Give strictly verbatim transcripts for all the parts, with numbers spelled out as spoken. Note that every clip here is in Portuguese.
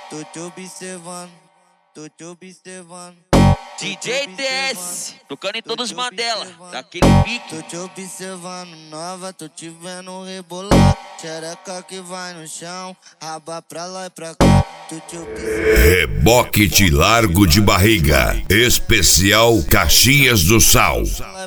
tô te observando, tô te observando. D J T S, tocando em todos os Mandela, daquele pique. Tô te observando, nova, tô te vendo rebolar. Xereca que vai no chão, raba pra lá e pra cá. Tô te observando. Reboque de largo de barriga, especial Caxias do Sal.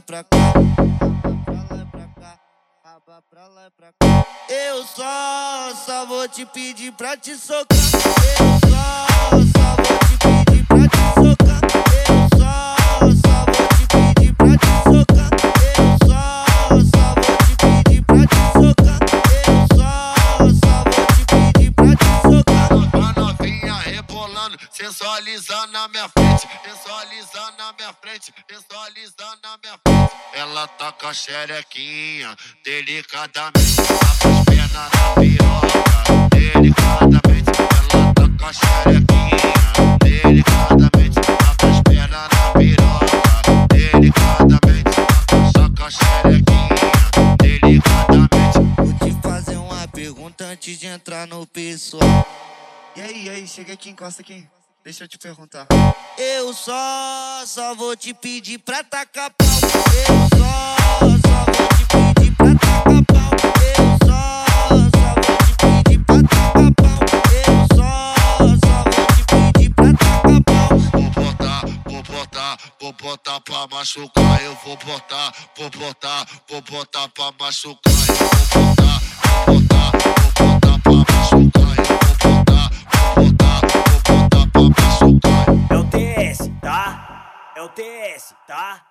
Eu só, só vou te pedir pra te socar. Eu só, só vou te pedir pra te socar. Eu só, só vou te pedir pra te socar. Eu só, só vou te pedir pra te socar. Eu só, só vou te pedir pra te socar. Uma novinha rebolando, sensualizando na minha frente, sensualizando na minha frente, sensualizando na minha frente. Ela tá com a xerequinha, delicadamente, tá com as pernas na piroca, delicadamente. Ela tá com a xerequinha, delicadamente, tá com as pernas na piroca, delicadamente. Só com a xerequinha, delicadamente. Vou te fazer uma pergunta antes de entrar no pessoal. E aí, e aí, chega aqui, encosta aqui. Deixa eu te perguntar. Eu só, só vou te pedir pra tacar pau. Eu só, só vou te pedir pra tacar pau. Eu só, só vou te pedir pra tacar pau. Eu só, só vou te pedir pra tacar pau. Vou botar, vou botar, vou botar pra machucar. Eu vou botar, vou botar, vou botar pra machucar. Eu vou botar, vou botar, vou botar pra machucar. Eu vou botar, vou botar, vou botar pra machucar. É o T S, tá? É o T S, tá?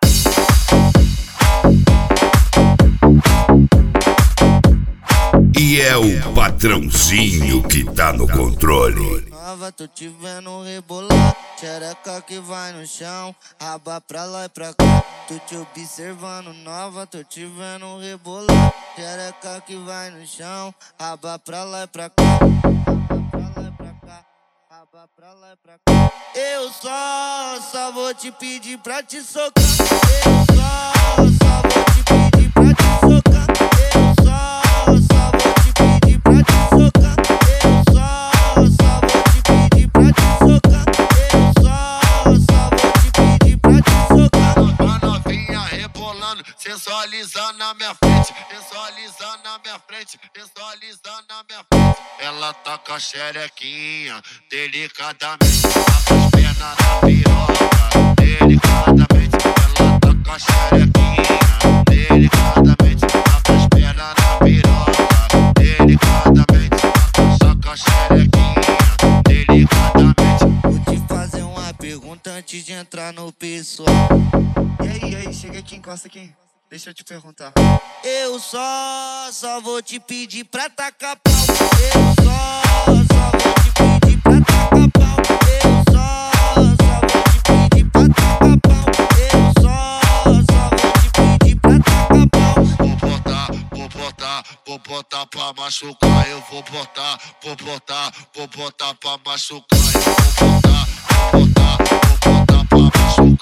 E é o patrãozinho que tá no controle. Nova, tô te vendo rebolar. Xereca que vai no chão, raba pra lá e pra cá. Tô te observando, nova, tô te vendo rebolar. Xereca que vai no chão, raba pra lá e pra cá. Eu só, só vou te pedir pra te socar. Eu só, só vou te pedir pra te socar. Eu só, só vou te pedir pra te socar. Eu só, só vou te pedir pra te socar. Eu só, só vou te pedir pra te socar. Uma novinha rebolando, sensualizando na minha frente, sensualizando na minha frente, sensualizando na minha frente. Ela tá com a xerequinha, delicadamente, tá com as pernas na piroca, delicadamente. Ela tá com a xerequinha, delicadamente, tá com as pernas na piroca, delicadamente. Só com a xerequinha, delicadamente. Vou te fazer uma pergunta antes de entrar no pessoal. E aí, e aí, chega aqui, encosta aqui. Deixa eu te perguntar. Eu só, só vou te pedir pra tacar pau. Eu só, só vou te pedir pra tacar pau. Eu só, só vou te pedir pra tacar pau. Eu só, só vou te pedir pra tacar pau. Vou botar, vou botar, vou botar pra machucar. Eu vou botar, vou botar, vou botar pra machucar. Eu vou botar, vou botar, vou botar pra machucar.